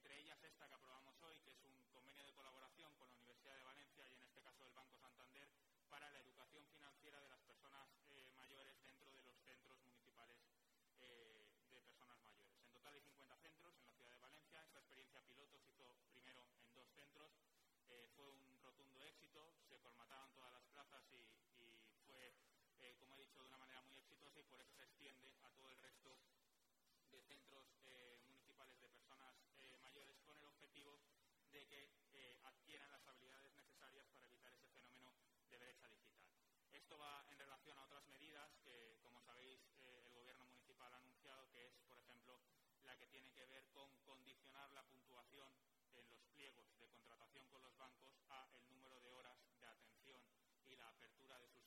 entre ellas esta que aprobamos hoy, que es un convenio de colaboración con la Universidad de Valencia y en este caso el Banco Santander para la educación financiera de las personas mayores dentro de los centros municipales de personas mayores. En total hay 50 centros en la ciudad de Valencia. Esta experiencia piloto se hizo primero en 2 centros. Fue un rotundo éxito, se colmataron todas las plazas y fue, como he dicho, de una manera muy exitosa, y por eso se extiende a todo el resto de centros municipales de personas mayores, con el objetivo de que adquieran las habilidades necesarias para evitar ese fenómeno de brecha digital. Esto va en relación a otras medidas que, como sabéis, el Gobierno municipal ha anunciado, que es, por ejemplo, la que tiene que ver con condicionar la puntuación en los pliegos de contratación con los bancos a el número de horas de atención y la apertura de sus